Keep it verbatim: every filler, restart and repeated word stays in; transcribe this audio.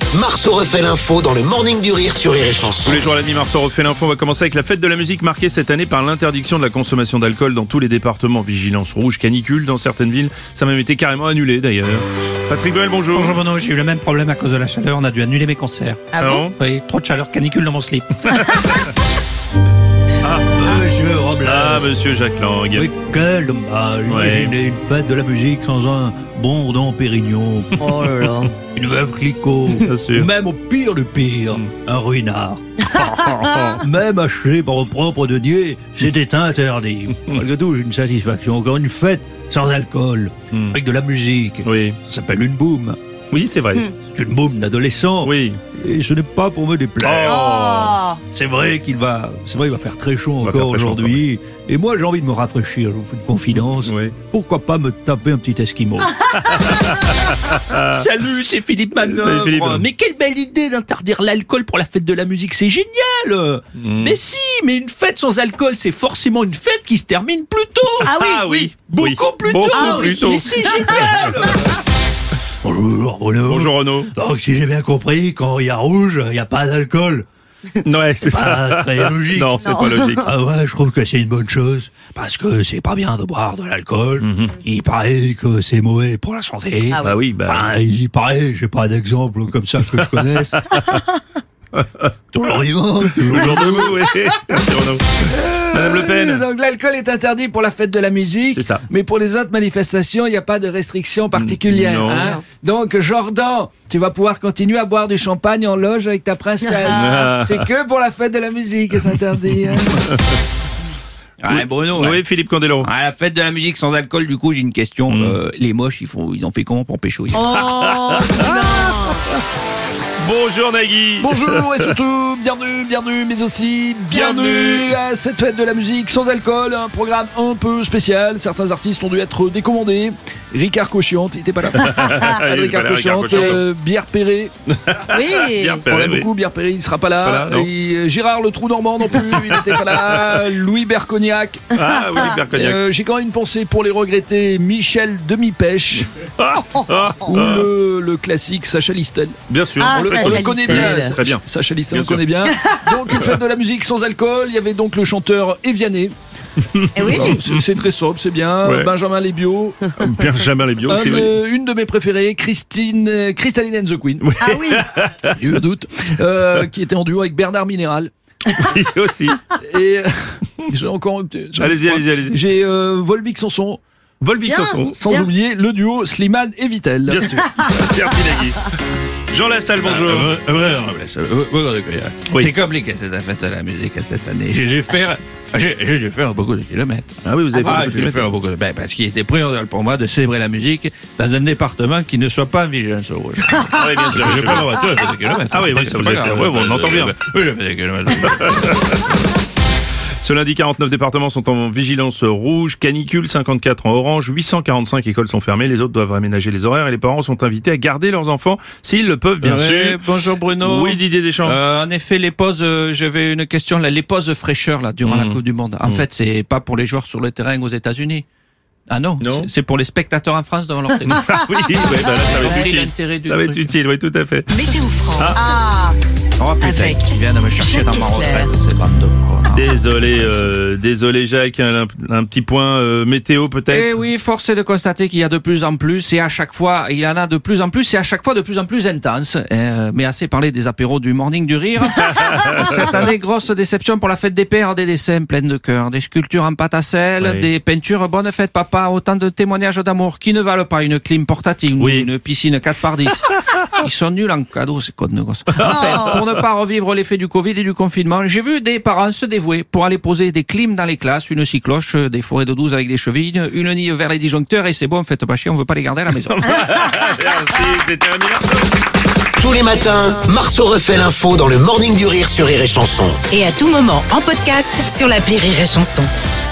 Marceau refait l'info dans le Morning du Rire sur Rire et Chanson. Tous les jours à la nuit, Marceau refait l'info. On va commencer avec la fête de la musique marquée cette année par l'interdiction de la consommation d'alcool dans tous les départements. Vigilance rouge, canicule dans certaines villes. Ça a même été carrément annulé d'ailleurs. Patrick Boel, bonjour. Bonjour Bruno, j'ai eu le même problème à cause de la chaleur. On a dû annuler mes concerts. Ah bon? Oui, trop de chaleur, canicule dans mon slip. Ah, Monsieur Robles. ah, monsieur Jacques Lang. Oui, quel dommage. Ouais. Imaginez une fête de la musique sans un bon Don Pérignon. Oh là là. Une veuve Clicquot. Bien sûr. Même au pire du pire, un ruinard. Même acheté par vos propres deniers, c'était interdit. Malgré tout, j'ai une satisfaction. Encore une fête sans alcool, Mm. avec de la musique. Oui, Ça s'appelle une boum. oui, c'est vrai. C'est une boum d'adolescent. Oui. Et ce n'est pas pour me déplaire. Oh. C'est vrai qu'il va, c'est vrai, il va faire très chaud va encore faire très chaud aujourd'hui. Et moi, j'ai envie de me rafraîchir. Je vous fais une confidence. Oui. Pourquoi pas me taper un petit esquimau? Salut, c'est Philippe Manœuvre. Salut, Philippe. Mais quelle belle idée d'interdire l'alcool pour la fête de la musique. C'est génial. Mm. Mais si, mais une fête sans alcool, c'est forcément une fête qui se termine plus tôt. Ah oui, Ah oui. Beaucoup Oui. plus Beaucoup tôt. Ah plus oui, tôt. mais c'est génial. Bonjour, Bruno. Bonjour Renaud. Donc, si j'ai bien compris, quand il y a rouge, il n'y a pas d'alcool. Ouais, c'est Pas ça. très logique. Non, c'est pas logique. Ah ouais, je trouve que c'est une bonne chose. Parce que c'est pas bien de boire de l'alcool. Mhm. Il paraît que c'est mauvais pour la santé. Ah ouais. Bah oui, bah. Enfin, il paraît, j'ai pas d'exemple comme ça que je connaisse. Toujours vivant, toujours Bonjour de vous, oui. Merci Renaud. Madame Le Pen. Donc l'alcool est interdit pour la fête de la musique, C'est ça. mais pour les autres manifestations, il n'y a pas de restriction particulière. Non. hein. Donc Jordan, tu vas pouvoir continuer à boire du champagne en loge avec ta princesse. Ah. C'est que pour la fête de la musique que c'est interdit. hein. Ouais, Bruno, ouais. Oui, Philippe Candeloro. À la fête de la musique sans alcool, du coup, j'ai une question. Mm. Euh, les moches, ils, font, ils ont fait comment pour pécho? Oh non. Bonjour Nagui. Bonjour et surtout bienvenue, bienvenue, mais aussi bienvenue, Bienvenue. à cette fête de la musique sans alcool, un programme un peu spécial. Certains artistes ont dû être décommandés. Ricard Cochiante, il était pas là. Il est pas Ricard là, Ricard Cochiante, Cochiante. euh, Bière Perret. Oui. Bien On Perret, l'aime oui. beaucoup, Bière Perret, il sera pas là. Pas là, non. Et, euh, Gérard Le Trou Normand non plus, il n'était pas là. Louis Bercognac. Ah oui, Bercognac. Euh, J'ai quand même une pensée pour les regrettés Michel Demi-Pêche Ah, ah, ou ah. le, le classique Sacha Listel. Bien sûr. Ah, On le, Sacha on le connaît Listel. bien. Très bien. Sacha Listel, Bien on le sûr. connaît bien. Donc une fête de la musique sans alcool. Il y avait donc le chanteur Eviané. Eh oui. Non, c'est- C'est très sobre, c'est bien. Ouais. Benjamin Lebio. Benjamin Lebio, Un c'est vrai. de- une de mes préférées, Christine, euh, Crystalline and the Queen. Ah oui. Il y a eu un doute. Euh, qui était en duo avec Bernard Minéral. Oui, aussi. Et euh, j'ai encore. j'ai- Allez-y, allez-y, allez-y. J'ai euh, Volvic Sanson. Volvic Bien. Sanson. Sans Bien. oublier le duo Slimane et Vittel. Bien sûr. Merci Nagui. Jean Lassalle, bonjour. Oui. C'est compliqué cette fête de la musique cette année. J'ai dû faire, j'ai, j'ai dû faire beaucoup de kilomètres. Ah oui, vous avez Ah, fait j'ai dû faire beaucoup de... Ben, parce qu'il était primordial pour moi de célébrer la musique dans un département qui ne soit pas en vigilance rouge. Ah oui, bien sûr. J'ai pas la voiture, j'ai fait des kilomètres. Ah oui, oui, ça vous C'est avez pas fait. grave. Ouais, bon, on entend bien. Oui, j'ai fait des kilomètres. Ce lundi, quarante-neuf départements sont en vigilance rouge, canicule, cinquante-quatre en orange, huit cent quarante-cinq écoles sont fermées, les autres doivent aménager les horaires et les parents sont invités à garder leurs enfants s'ils le peuvent, bien Ouais, sûr. Bonjour Bruno. Oui, Didier Deschamps. Euh, en effet, les pauses, euh, j'avais une question là, les pauses fraîcheur là durant Mmh. la Coupe du Monde. En Mmh. fait, c'est pas pour les joueurs sur le terrain aux États-Unis. Ah non, Non. c'est- c'est pour les spectateurs en France devant leur télé. Ah oui, ouais, bah là, ça va être Compris utile. l'intérêt du Ça va être truc. utile, oui, tout à fait. Météo France. Ah. Oh putain, Avec qui viennent me chercher dans ma Jacques retraite, Kessler. ces bandes de connards. Désolé, euh, désolé Jacques, un, un petit point euh, météo peut-être. Eh oui, force est de constater qu'il y a de plus en plus, et à chaque fois, il y en a de plus en plus, et à chaque fois de plus en plus intense. Euh, mais assez parlé des apéros du Morning du Rire. Cette année, grosse déception pour la fête des pères, des dessins pleins de cœur, des sculptures en pâte à sel, Oui. des peintures bonne fête papa, autant de témoignages d'amour qui ne valent pas une clim portative ou Oui. une piscine quatre par dix. Ils sont nuls en cadeau, ces codes de gosses. Enfin, pour ne pas revivre l'effet du Covid et du confinement, j'ai vu des parents se dévouer pour aller poser des clims dans les classes, une cycloche, des forêts de douze avec des chevilles, une nid vers les disjoncteurs, et c'est bon, faites pas chier, on veut pas les garder à la maison. Merci, c'est terminé. Tous les matins, Marceau refait l'info dans le Morning du Rire sur Rire et Chanson. Et à tout moment en podcast sur l'appli Rire et Chanson.